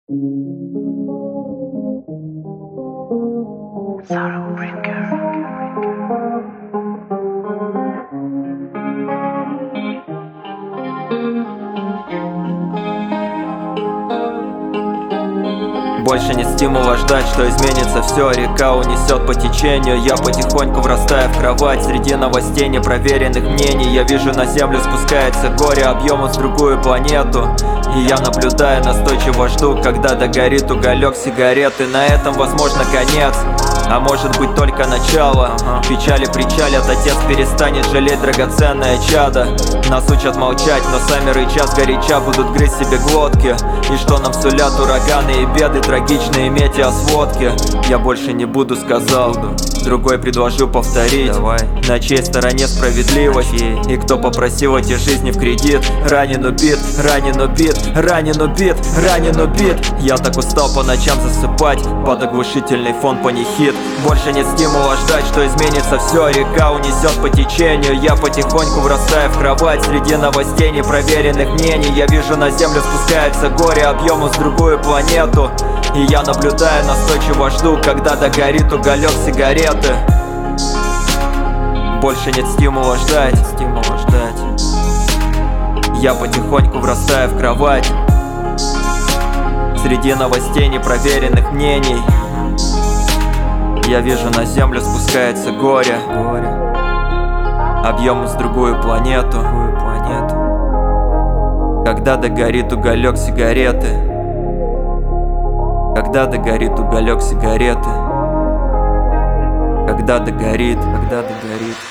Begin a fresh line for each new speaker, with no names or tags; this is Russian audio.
Больше нет стимула ждать, что изменится все. Река унесет по течению. Я потихоньку врастаю в кровать. Среди новостей непроверенных мнений я вижу, на землю спускается горе объемом с другую планету. И я наблюдаю, настойчиво жду, когда догорит уголек сигареты. На этом возможно конец, а может быть только начало. Печали причалят, отец перестанет жалеть драгоценное чадо. Нас учат молчать, но сами рыча сгоряча будут грызть себе глотки. И что нам сулят ураганы и беды, трагичные метеосводки. Я больше не буду, сказал, другой предложил повторить. Давай. На чьей стороне справедливость? И кто попросил эти жизни в кредит? Ранен, убит, ранен, убит, ранен, убит, ранен, убит. Я так устал по ночам засыпать под оглушительный фон панихид. Больше нет стимула ждать, что изменится все. Река унесет по течению. Я потихоньку врастаю в кровать. Среди новостей непроверенных мнений я вижу, на землю спускается горе объемом с другую планету. И я наблюдаю, настойчиво жду, когда догорит уголек сигареты. Больше нет стимула ждать, Я потихоньку врастаю в кровать. Среди новостей непроверенных мнений я вижу, на землю спускается горе объемом с другую планету. Когда догорит уголек сигареты. Когда догорит уголек сигареты. Когда догорит.